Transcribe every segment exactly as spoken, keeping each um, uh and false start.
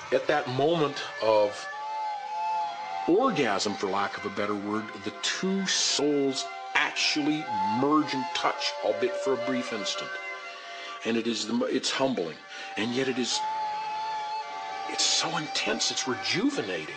at that moment of orgasm, for lack of a better word, the two souls actually merge and touch, albeit for a brief instant. And it is the, it's humbling, and yet it is, it's so intense, it's rejuvenating.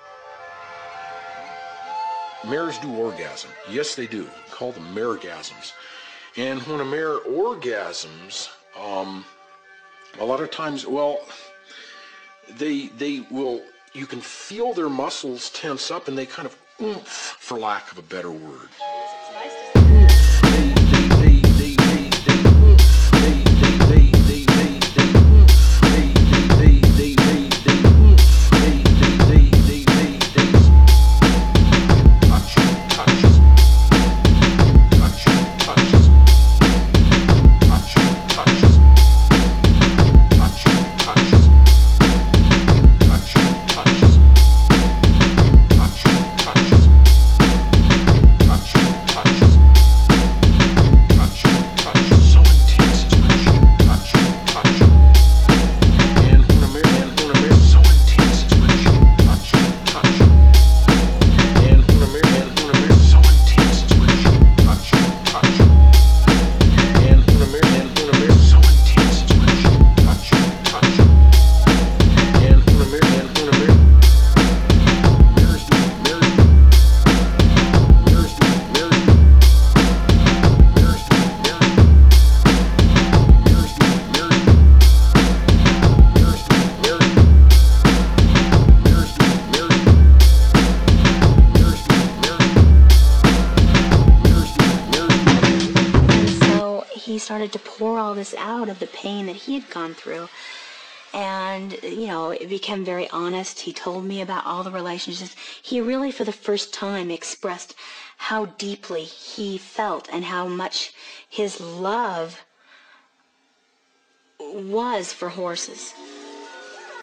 Mares do orgasm. Yes, they do. We call them maregasms. And when a mare orgasms, um, a lot of times, well, they they will, you can feel their muscles tense up, and they kind of oomph, for lack of a better word. He started to pour all this out of the pain that he had gone through. And, you know, it became very honest. He told me about all the relationships. He really, for the first time, expressed how deeply he felt and how much his love was for horses.